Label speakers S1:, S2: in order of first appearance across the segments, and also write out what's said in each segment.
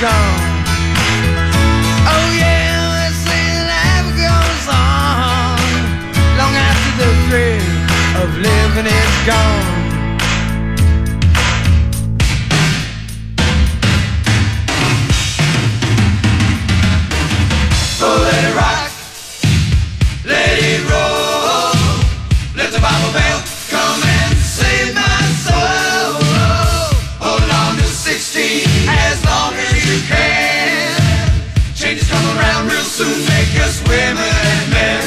S1: gone. Oh yeah, they say life goes on long after the thrill of living is gone. Oh, let it rock, let it roll, let the Bible belt come and save my soul. Hold on to 16 as long as you can. Changes come around real soon, make us women and men.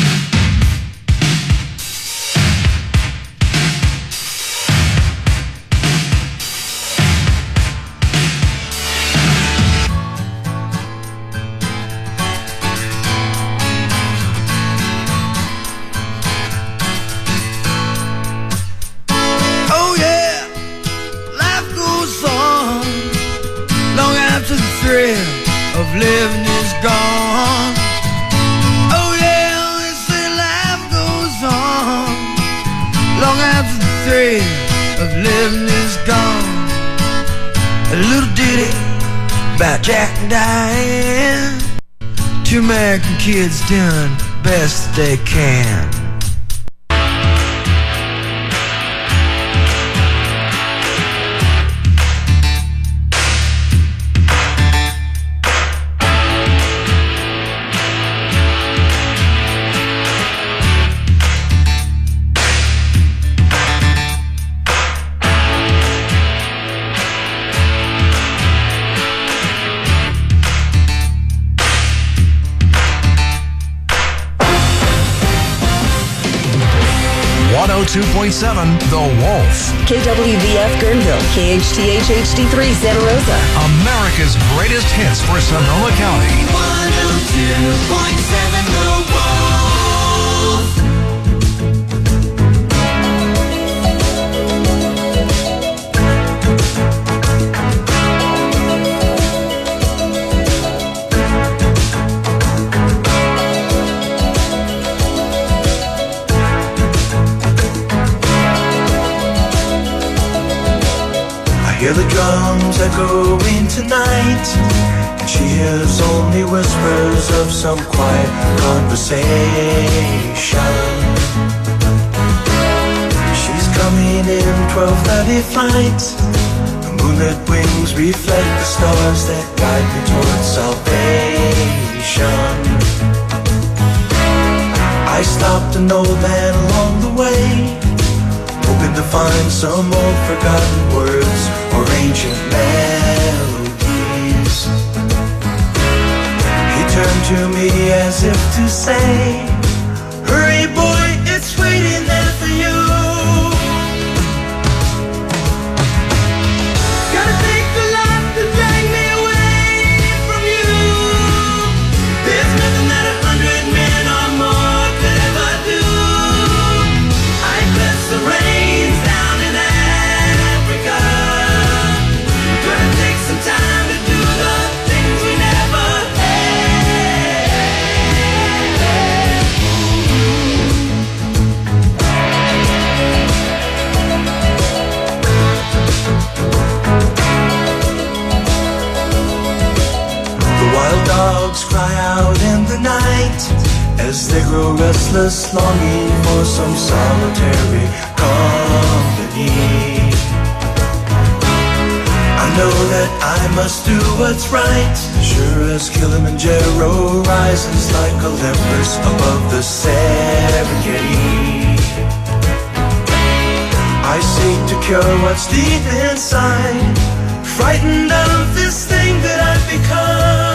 S1: Of living is gone. Oh yeah, they say life goes on long after the thrill of living is gone. A little ditty about Jack and Diane. Two American kids doing the best they can.
S2: The Wolf.
S3: KWVF Guerneville, KHTH HD3 Santa Rosa.
S2: America's greatest hits for Sonoma County.
S1: 102.7 The Wolf.
S4: Hear the drums echoing tonight, and she hears only whispers of some quiet conversation. She's coming in 12:30 flight. The moonlit wings reflect the stars that guide me towards salvation. I stopped an old man along the way, hoping to find some old forgotten words or ancient melodies. He turned to me as if to say, hurry boy, it's waiting there for you. Gotta take the life to drag me away from you. There's nothing that 100 men or more could ever do. I bless the rains down in Africa. Gonna take some time to do the things we never had. The wild dogs cry out in the night as they grow restless, longing for some solitary company. I know that I must do what's right, sure as Kilimanjaro rises like Olympus above the Serengeti. I seek to cure what's deep inside, frightened of this thing that I've become.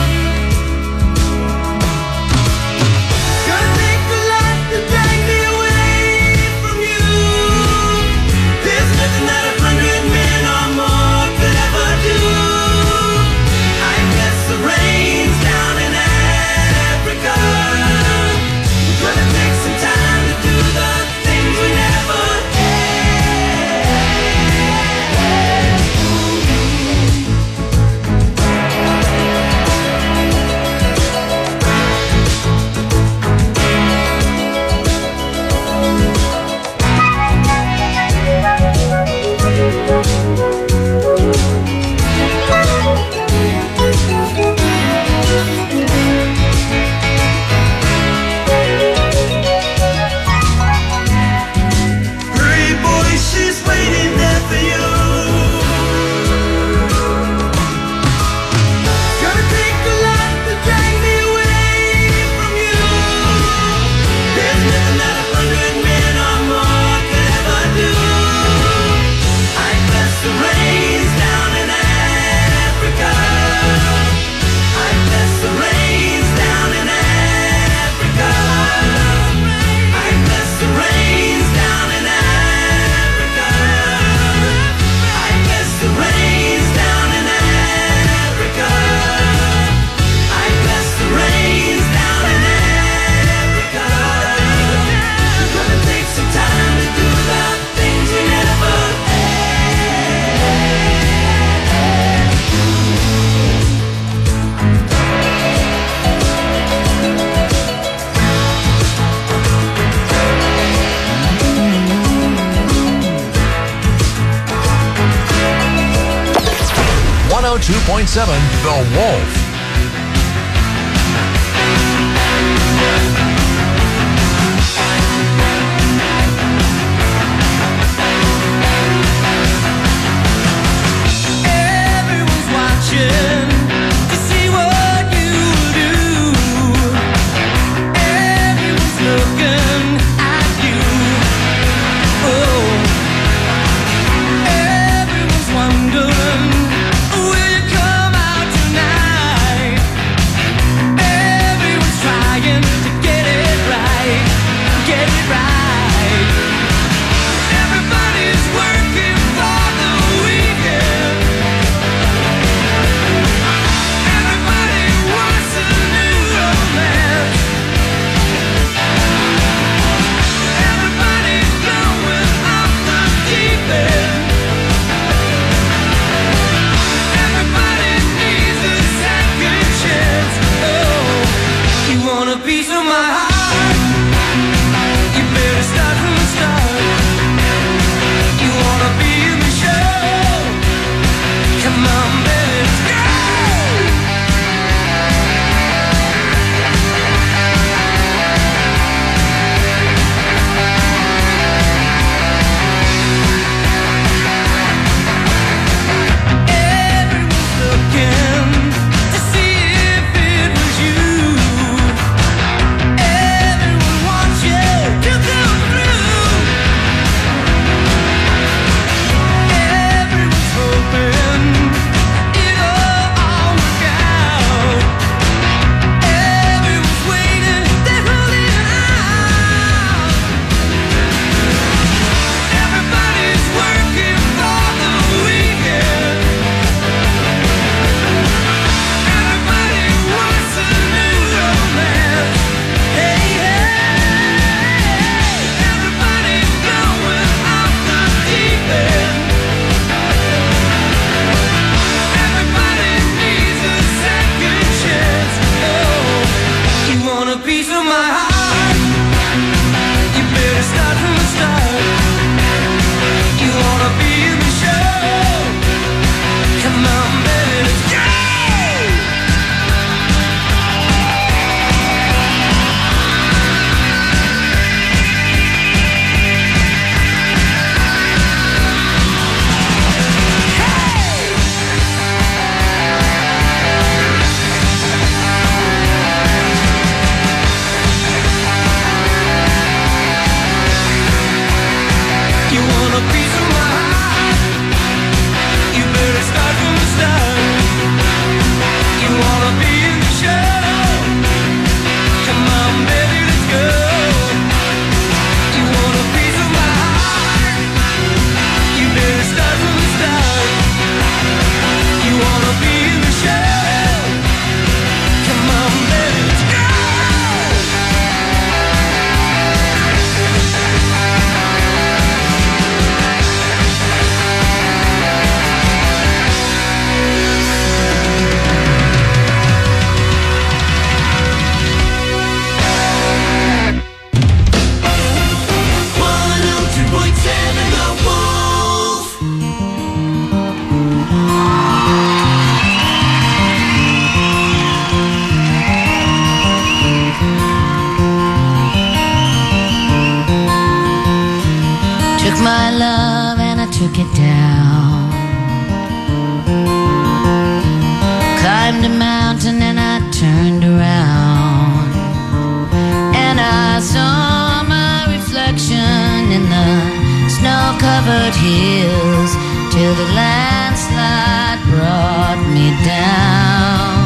S4: Gonna take a lot to drag me away from you. There's nothing that 100 men or more could ever do. I guess the rains down in Africa. Gonna take some time to do the things we never had.
S2: 102.7 The Wolf.
S4: Everyone's watching to see what you do. Everyone's looking at you. Oh, everyone's wondering, will you come out tonight? Everyone's trying to get it right, get it right. Everybody's working for the weekend. Everybody wants a new romance. Everybody's going off the deep end. Everybody needs a second chance. Oh, you want a piece of my heart? You better start from the start. You wanna be in the show? Come on, baby, let's go. Everyone's looking to see if it was you. Everyone wants you to come through. Everyone's hoping it'll all work out. Everyone's waiting, they're holding out. Everybody's working for the weekend. Everybody wants a new romance. Hey, hey, everybody's going off the deep end. Everybody needs a second chance. Oh, you want a piece of my heart? You better start from the start. You wanna be in the show? Come on, baby, let's go. You want a piece of my heart? You better start from the start. You wanna be in the show? Come on, baby, let's go. You want a piece of my heart? You better start from the start. You wanna be in the show? Come on, baby, let's go.
S5: Took my love and I took it down. Climbed a mountain and I turned around. And I saw my reflection in the snow-covered hills till the landslide brought me down.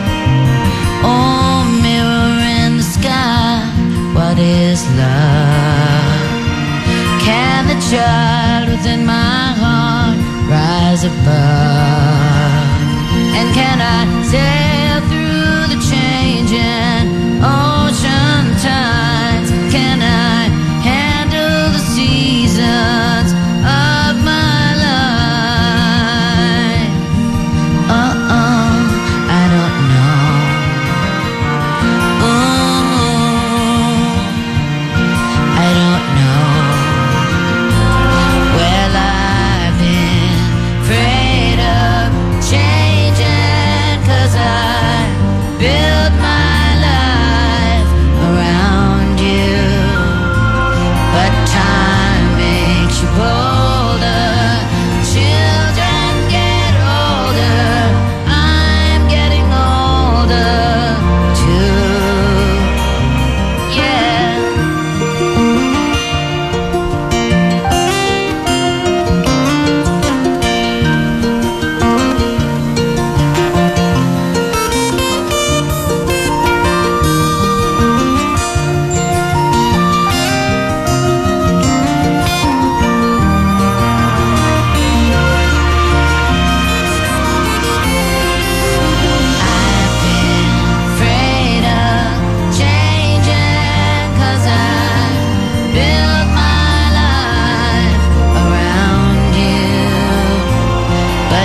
S5: Oh, mirror in the sky, what is love? Can the child within my heart rise above? And can I sail through the changing ocean tides? Can I handle the seasons of my life? I don't know. I don't know. Well, I've been afraid of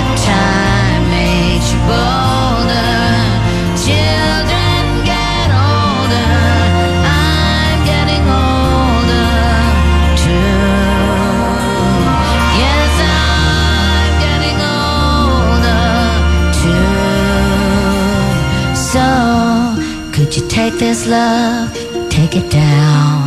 S5: Time makes you bolder. Children get older. I'm getting older too. Yes, I'm getting older too. So, could you take this love, take it down?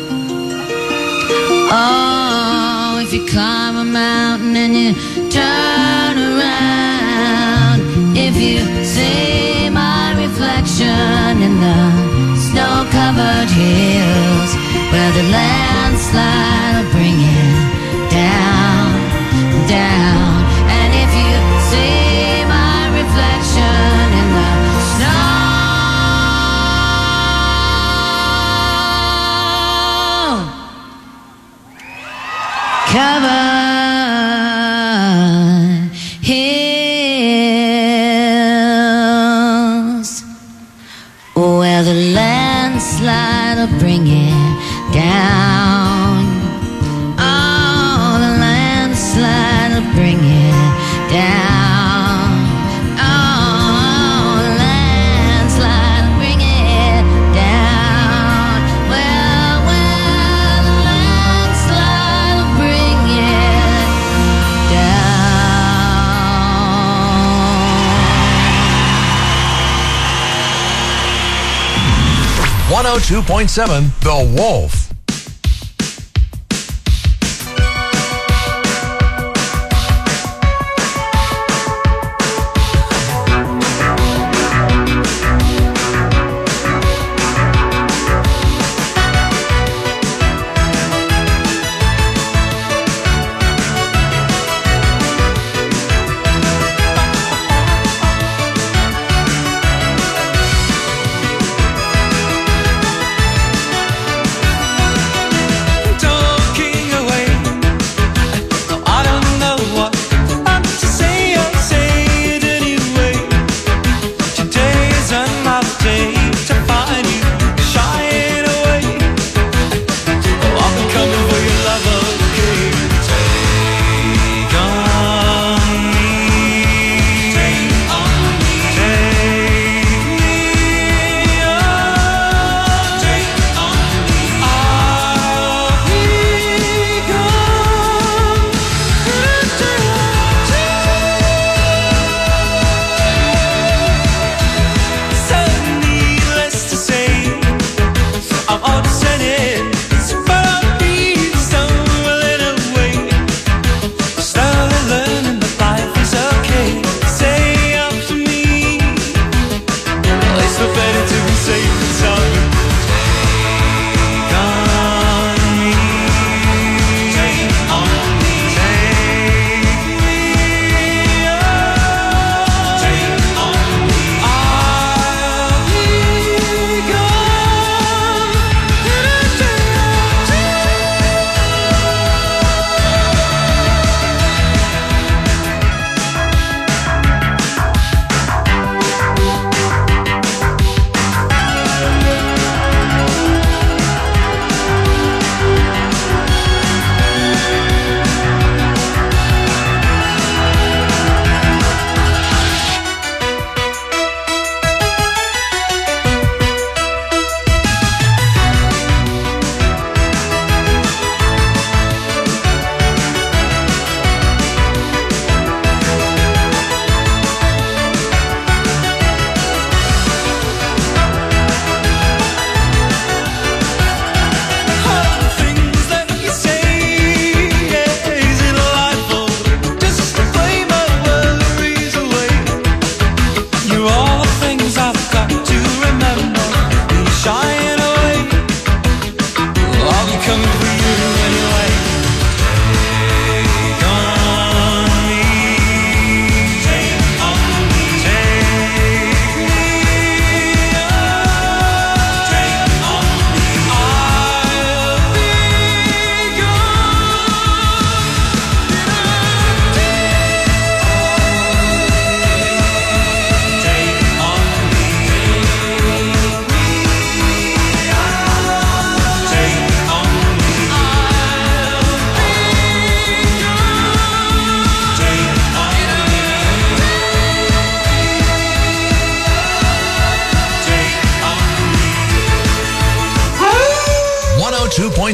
S5: Oh, if you climb a mountain and you turn around, if you see my reflection in the snow-covered hills, where the landslide will bring it down, down. And if you see my reflection in the snow covered hills, where the landslide will bring it down. Oh, the landslide will bring it down. Oh, the landslide will bring it down. Well, the landslide will bring it down.
S2: 102.7 The Wolf.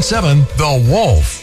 S2: 101.7 The Wolf.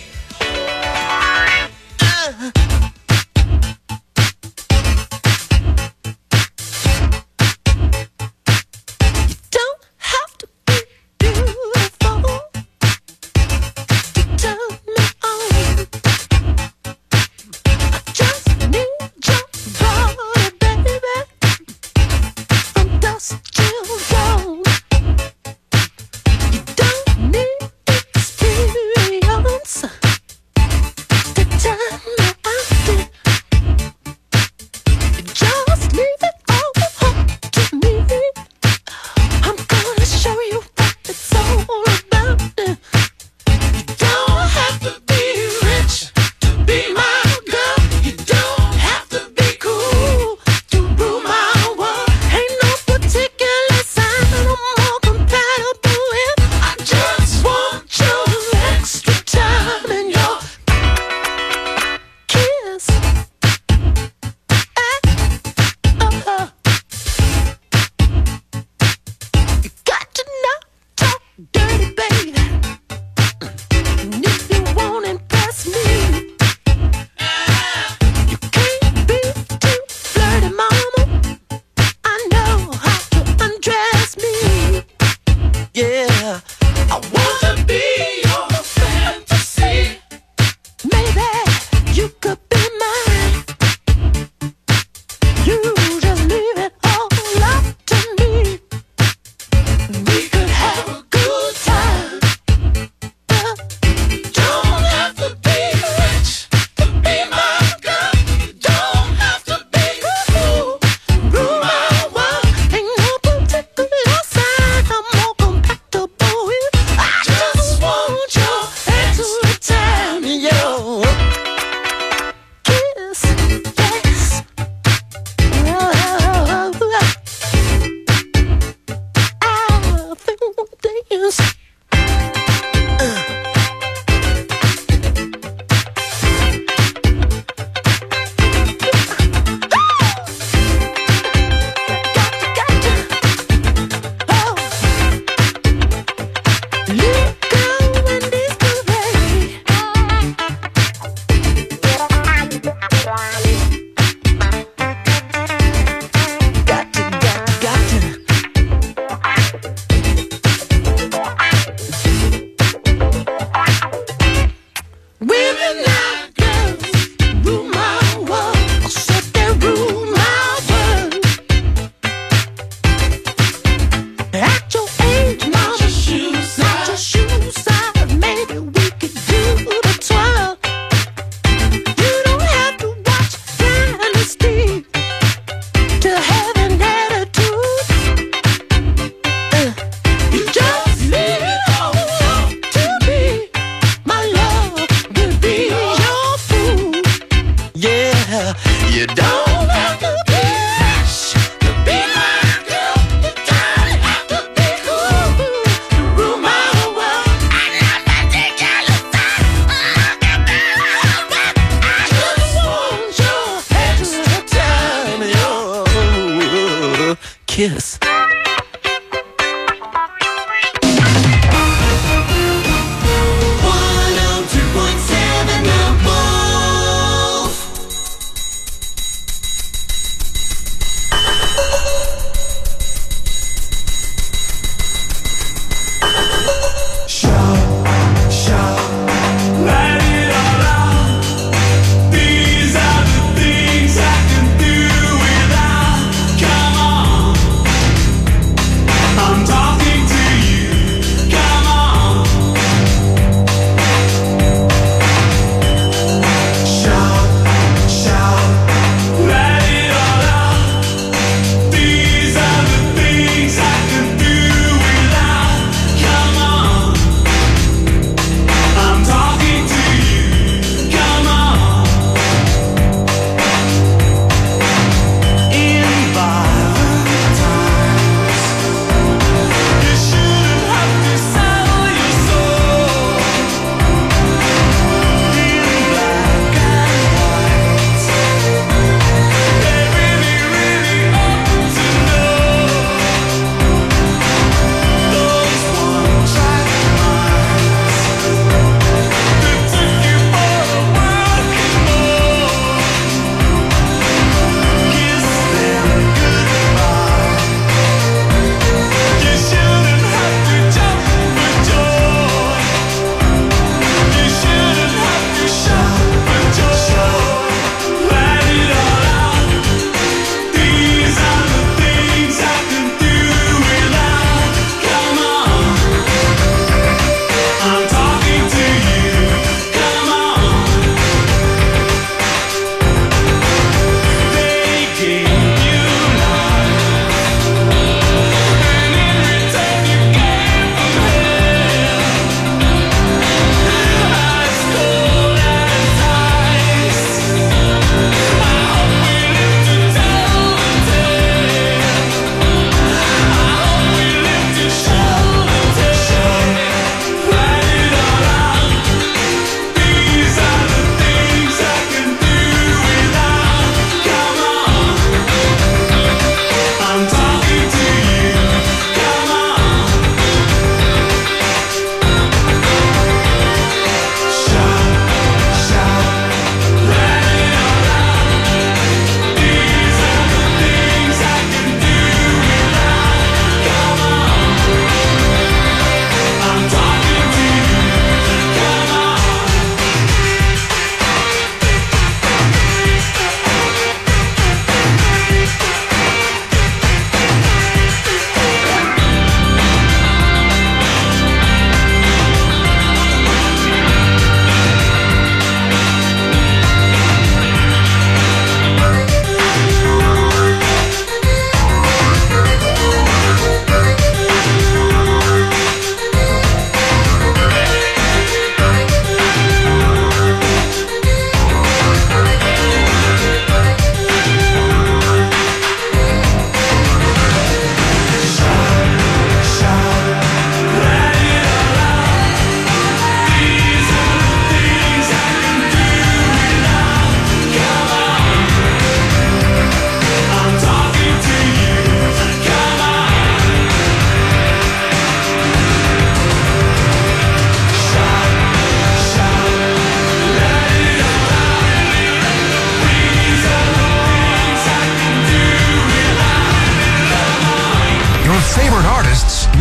S6: Kiss.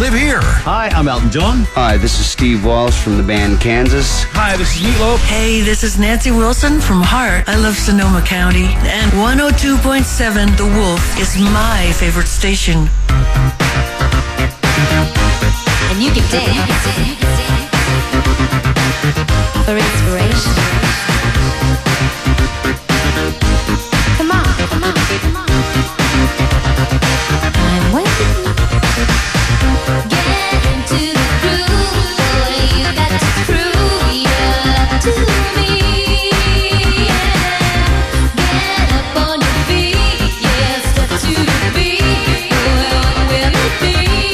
S2: live here.
S6: Hi, I'm Elton John.
S7: Hi, this is Steve Walsh from the band Kansas.
S6: Hi, this is Meatloaf.
S8: Hey, this is Nancy Wilson from Hart. I love Sonoma County. And 102.7 The Wolf is my favorite station.
S5: And you can dance for inspiration. Come on, come on, come on. I'm waiting. Get into the groove, boy. You got to prove your love to me. Yeah. Get up on your feet, yeah. Step to the beat, boy. What will it be?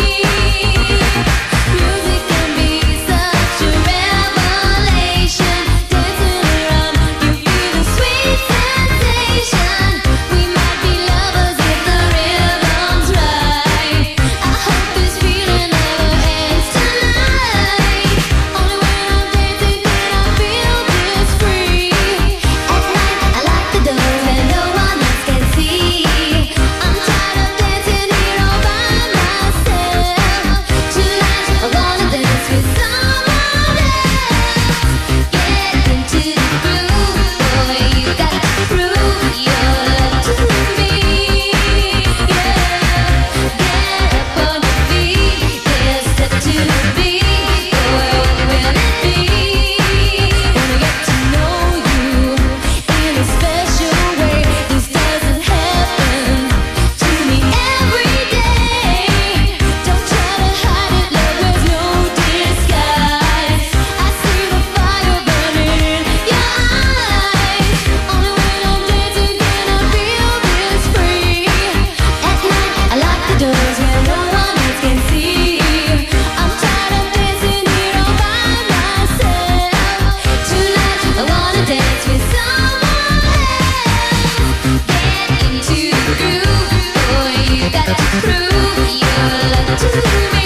S5: Music can be such a revelation. Dancing around, you feel the sweet sensation. We might be lovers if the rhythm's right. I hope this feeling never ends tonight. Only when I'm dancing can I feel this free. At night I lock the door where no one else can see. I'm tired of dancing here all by myself. Tonight I wanna dance with someone else. Get into the groove, boy. You got to prove your love to me. Yeah. Get up on your feet, yeah. Step to the beat, boy. What will it be? Wanna get to know you in a special way. This doesn't happen to me every day. Don't try to hide it, love. There's no disguise. I see the fire burning in your eyes. Only when I'm dancing can I feel this free. At night I lock the doors where no one else can see. I'm tired of dancing here all by myself. Tonight I wanna dance with someone else. Get into the groove, boy. You got to prove your love to me.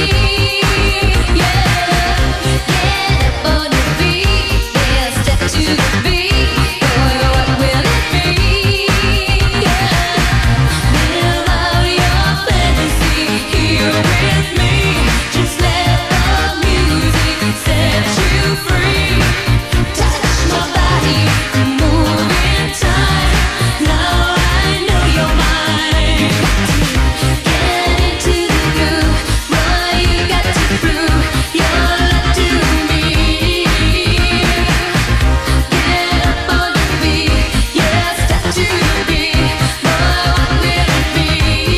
S5: Yeah. Get up on your feet, yeah. Step to the beat, boy. What will it be? Yeah. Live out your fantasy here with me. Just let the music set you free. Touch my body, move in time. Now I know you're mine. Get into the groove, boy. You got to prove your love to me. Get up on your feet, yeah. Step to the beat, boy. What will it be?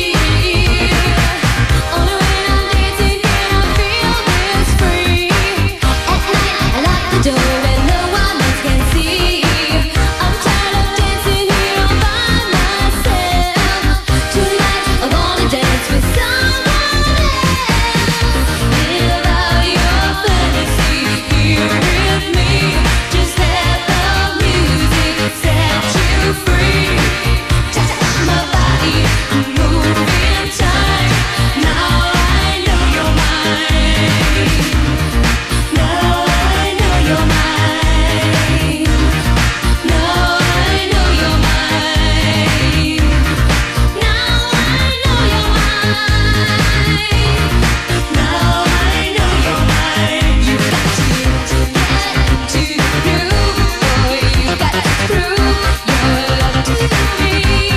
S5: Only when I'm dancing can I feel this free. At night I lock the door where no one else can see. I'm tired of dancing here all by myself. Tonight I wanna dance with someone else. Live out your fantasy here with me. Just let the music set you free. Touch my body, move in time. Now I know you're mine. Now I know you're mine. Now I know you're mine. Now I know you're mine. Now I know you're mine. You got to get into the groove, boy. You got to prove your love to me.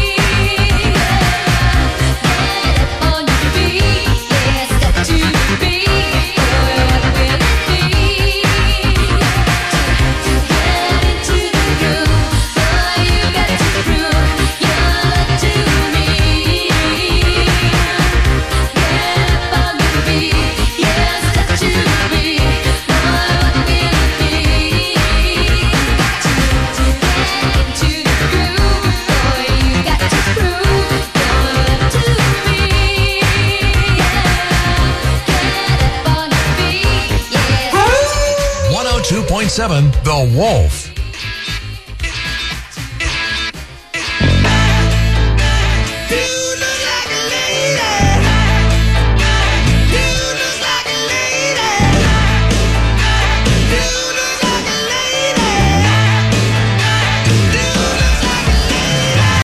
S5: Get up on your feet, yeah. Step to the beat, boy. What will it be? Get into the groove, boy. You got to prove your love to me. Get up on your feet, yeah. Step to the beat, boy. What will it be? Get into the groove, boy. You got to prove your love to me. Get up on your feet, yeah.
S2: 102.7 The Wolf.